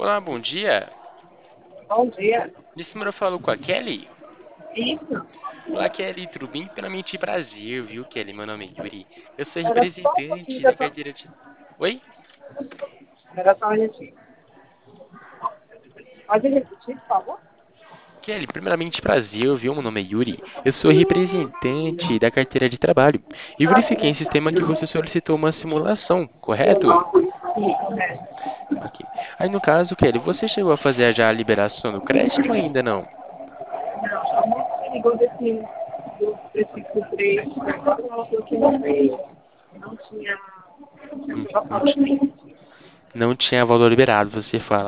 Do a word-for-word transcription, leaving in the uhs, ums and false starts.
Olá, bom dia. Bom dia. Nesse número eu falo com a Kelly. Isso. Olá, Kelly, tudo bem? Primeiramente, prazer, viu, Kelly? Meu nome é Yuri. Eu sou Era só um pouquinho representante que eu da tô... carteira de... Oi? Era só um minutinho. Pode repetir, por favor? Kelly, primeiramente, prazer, viu? Meu nome é Yuri. Eu sou representante da carteira de trabalho. E verifiquei em sistema que você solicitou uma simulação, correto? Isso, né? Ok. Aí, no caso, Kelly, você chegou a fazer já a liberação do crédito ou ainda não? Não, só me ligou desse, do, desse três, falou que não veio, não tinha, não Hum, tinha Não, passado ti- o limite. não tinha valor liberado, você fala.